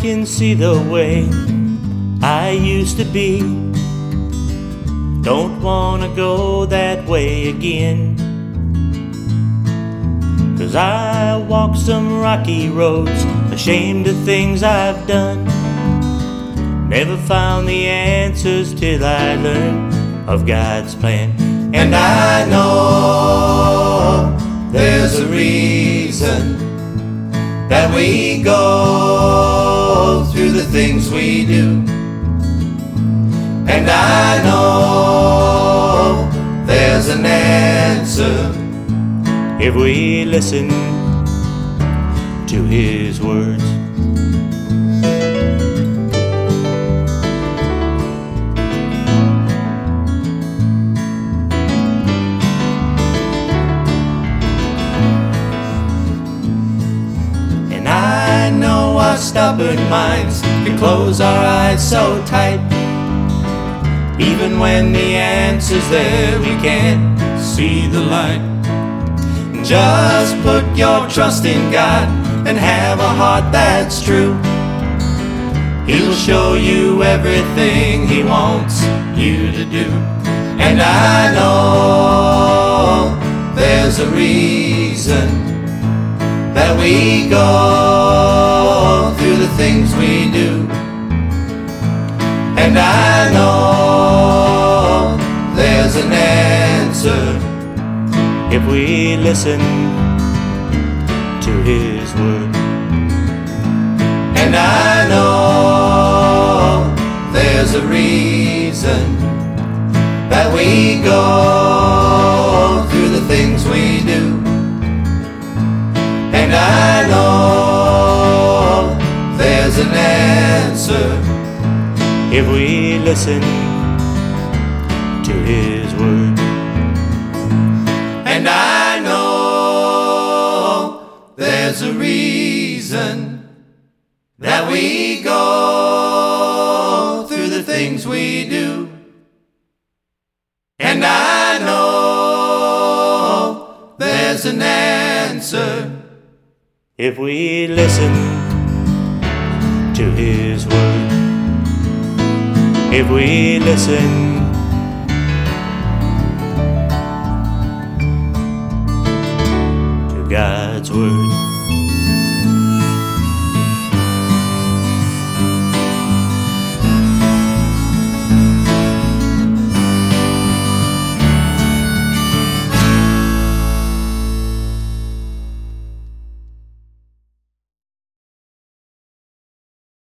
can see the way I used to be. Don't wanna go that way again. 'Cause I walked some rocky roads, ashamed of things I've done. Never found the answers till I learned of God's plan. And I know there's a reason that we go through the things we do. And I know there's an answer if we listen to His words. And I know our stubborn minds can close our eyes so tight. Even when the answer's there, we can't see the light. Just put your trust in God and have a heart that's true. He'll show you everything He wants you to do. And I know there's a reason that we go through the things we do. And I know there's an answer if we listen to His word. And I know there's a reason that we go through the things we do. And I know there's an answer if we listen to His word. And I know there's a reason that we go through the things we do. And I know there's an answer if we listen to His word. If we listen to God's word.